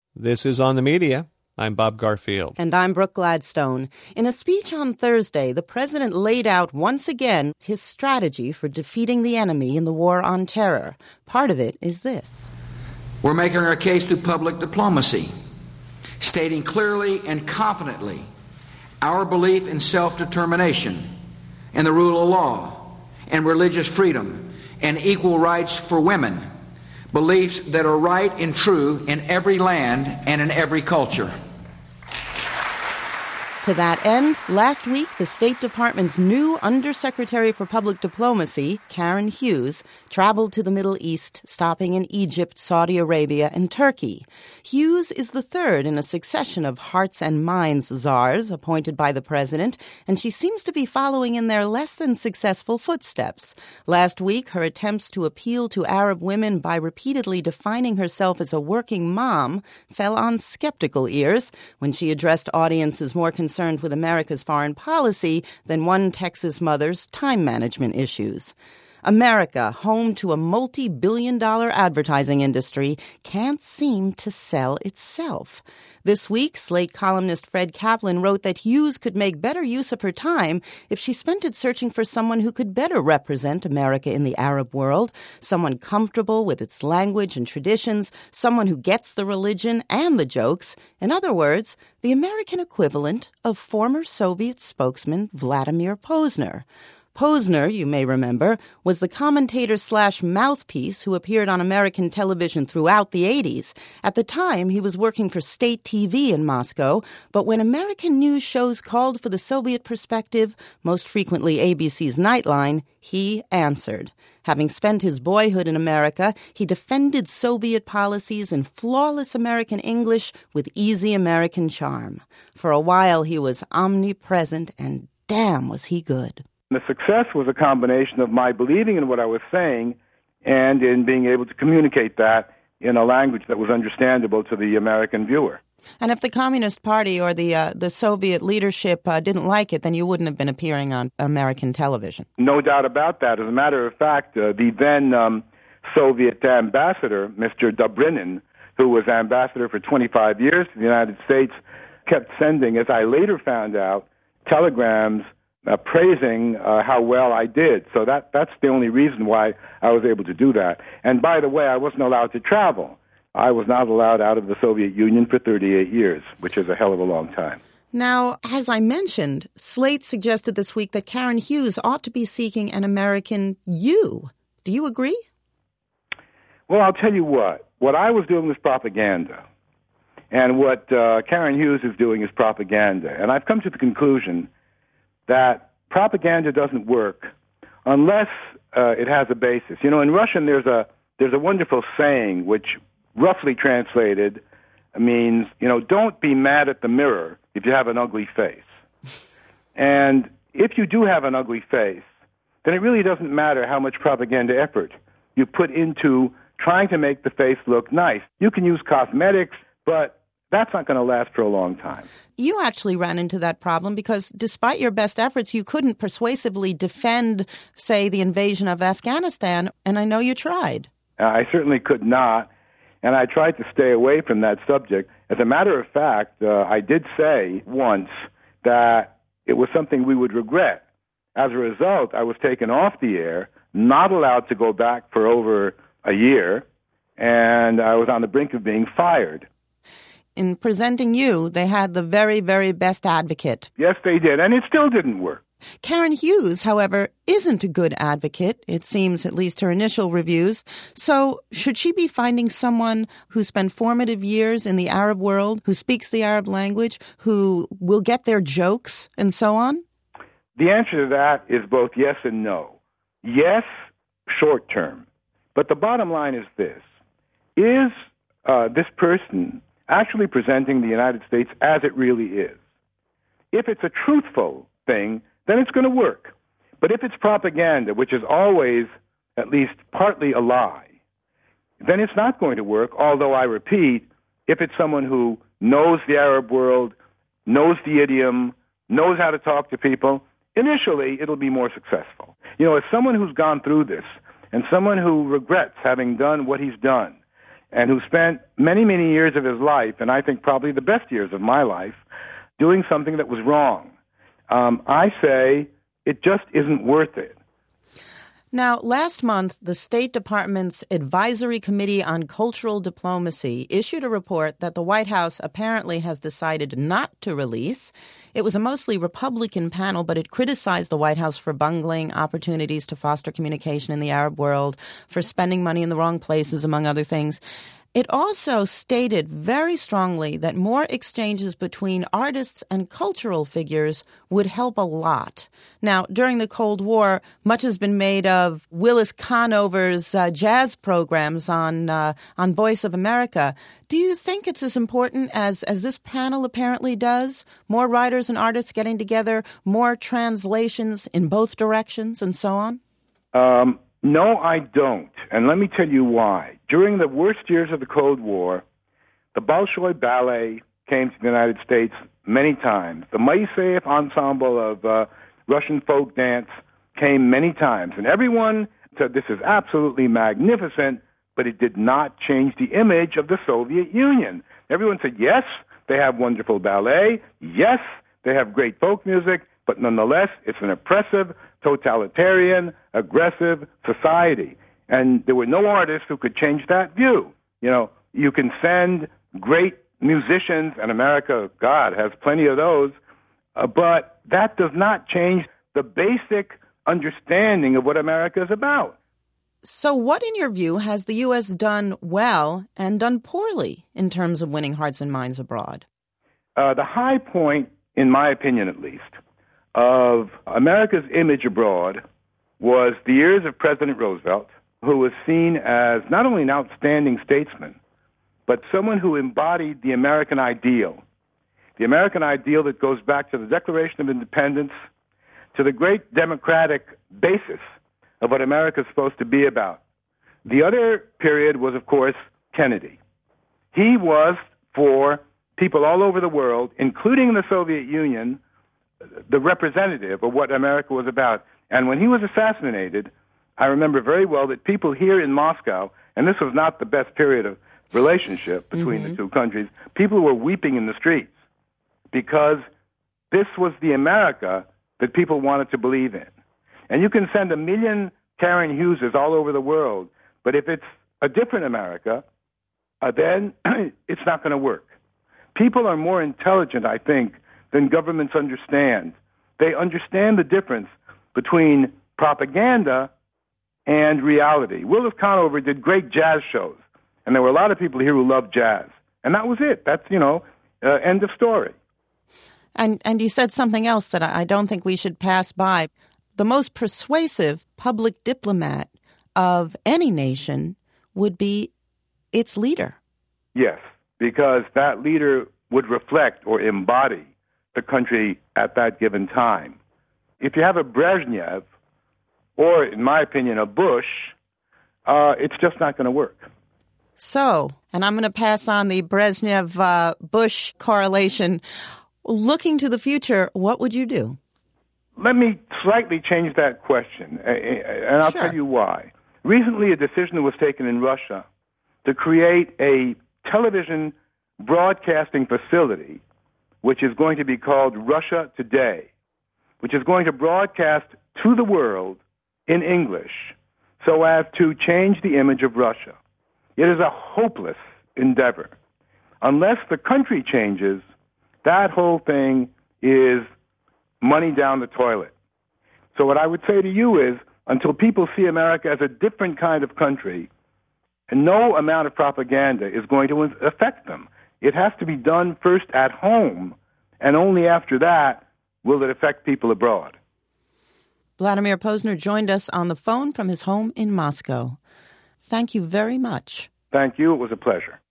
This is On the Media. I'm Bob Garfield. And I'm Brooke Gladstone. In a speech on Thursday, the president laid out once again his strategy for defeating the enemy in the war on terror. Part of it is this. We're making our case through public diplomacy, stating clearly and confidently our belief in self-determination and the rule of law and religious freedom and equal rights for women, beliefs that are right and true in every land and in every culture. To that end, last week, the State Department's new Undersecretary for Public Diplomacy, Karen Hughes, traveled to the Middle East, stopping in Egypt, Saudi Arabia, and Turkey. Hughes is the third in a succession of hearts and minds czars appointed by the president, and she seems to be following in their less than successful footsteps. Last week, her attempts to appeal to Arab women by repeatedly defining herself as a working mom fell on skeptical ears when she addressed audiences more concerned with America's foreign policy than one Texas mother's time management issues. America, home to a multi-billion-dollar advertising industry, can't seem to sell itself. This week, Slate columnist Fred Kaplan wrote that Hughes could make better use of her time if she spent it searching for someone who could better represent America in the Arab world, someone comfortable with its language and traditions, someone who gets the religion and the jokes. In other words, the American equivalent of former Soviet spokesman Vladimir Posner. Posner, you may remember, was the commentator/mouthpiece who appeared on American television throughout the 80s. At the time, he was working for state TV in Moscow, but when American news shows called for the Soviet perspective, most frequently ABC's Nightline, he answered. Having spent his boyhood in America, he defended Soviet policies in flawless American English with easy American charm. For a while, he was omnipresent, and damn was he good. The success was a combination of my believing in what I was saying and in being able to communicate that in a language that was understandable to the American viewer. And if the Communist Party or the Soviet leadership didn't like it, then you wouldn't have been appearing on American television. No doubt about that. As a matter of fact, the then Soviet ambassador, Mr. Dobrynin, who was ambassador for 25 years to the United States, kept sending, as I later found out, telegrams praising how well I did. So that's the only reason why I was able to do that. And by the way, I wasn't allowed to travel. I was not allowed out of the Soviet Union for 38 years, which is a hell of a long time. Now, as I mentioned, Slate suggested this week that Karen Hughes ought to be seeking an American you. Do you agree? Well, I'll tell you what. What I was doing was propaganda. And what Karen Hughes is doing is propaganda. And I've come to the conclusion that propaganda doesn't work unless it has a basis. You know, in Russian there's a wonderful saying which roughly translated means, you know, don't be mad at the mirror if you have an ugly face. And if you do have an ugly face, then it really doesn't matter how much propaganda effort you put into trying to make the face look nice. You can use cosmetics, but that's not going to last for a long time. You actually ran into that problem because despite your best efforts, you couldn't persuasively defend, say, the invasion of Afghanistan, and I know you tried. I certainly could not, and I tried to stay away from that subject. As a matter of fact, I did say once that it was something we would regret. As a result, I was taken off the air, not allowed to go back for over a year, and I was on the brink of being fired. In presenting you, they had the very, very best advocate. Yes, they did, and it still didn't work. Karen Hughes, however, isn't a good advocate, it seems, at least her initial reviews. So should she be finding someone who spent formative years in the Arab world, who speaks the Arab language, who will get their jokes, and so on? The answer to that is both yes and no. Yes, short term. But the bottom line is this. Is this person actually presenting the United States as it really is? If it's a truthful thing, then it's going to work. But if it's propaganda, which is always at least partly a lie, then it's not going to work, although I repeat, if it's someone who knows the Arab world, knows the idiom, knows how to talk to people, initially it'll be more successful. You know, as someone who's gone through this and someone who regrets having done what he's done, and who spent many, many years of his life, and I think probably the best years of my life, doing something that was wrong. I say it just isn't worth it. Now, last month, the State Department's Advisory Committee on Cultural Diplomacy issued a report that the White House apparently has decided not to release. It was a mostly Republican panel, but it criticized the White House for bungling opportunities to foster communication in the Arab world, for spending money in the wrong places, among other things. It also stated very strongly that more exchanges between artists and cultural figures would help a lot. Now, during the Cold War, much has been made of Willis Conover's jazz programs on Voice of America. Do you think it's as important as this panel apparently does? More writers and artists getting together, more translations in both directions, and so on? No, I don't. And let me tell you why. During the worst years of the Cold War, the Bolshoi Ballet came to the United States many times. The Moiseyev Ensemble of Russian folk dance came many times. And everyone said this is absolutely magnificent, but it did not change the image of the Soviet Union. Everyone said, yes, they have wonderful ballet. Yes, they have great folk music. But nonetheless, it's an oppressive, totalitarian, aggressive society. And there were no artists who could change that view. You know, you can send great musicians, and America, God, has plenty of those, but that does not change the basic understanding of what America is about. So what, in your view, has the U.S. done well and done poorly in terms of winning hearts and minds abroad? The high point, in my opinion at least, of America's image abroad was the years of President Roosevelt, who was seen as not only an outstanding statesman, but someone who embodied the American ideal that goes back to the Declaration of Independence, to the great democratic basis of what America is supposed to be about. The other period was, of course, Kennedy. He was, for people all over the world, including the Soviet Union, the representative of what America was about. And when he was assassinated, I remember very well that people here in Moscow, and this was not the best period of relationship between the two countries, people were weeping in the streets because this was the America that people wanted to believe in. And you can send 1 million Karen Hugheses all over the world, but if it's a different America, then it's not going to work. People are more intelligent, I think, than governments understand. They understand the difference between propaganda and reality. Willis Conover did great jazz shows, and there were a lot of people here who loved jazz. And that was it. That's, end of story. And you said something else that I don't think we should pass by. The most persuasive public diplomat of any nation would be its leader. Yes, because that leader would reflect or embody the country at that given time. If you have a Brezhnev, or, in my opinion, a Bush, it's just not going to work. So, and I'm going to pass on the Brezhnev-Bush correlation. Looking to the future, what would you do? Let me slightly change that question, and I'll tell you why. Recently, a decision was taken in Russia to create a television broadcasting facility which is going to be called Russia Today, which is going to broadcast to the world in English so as to change the image of Russia. It is a hopeless endeavor. Unless the country changes, that whole thing is money down the toilet. So what I would say to you is, until people see America as a different kind of country, no amount of propaganda is going to affect them. It has to be done first at home, and only after that will it affect people abroad. Vladimir Posner joined us on the phone from his home in Moscow. Thank you very much. Thank you. It was a pleasure.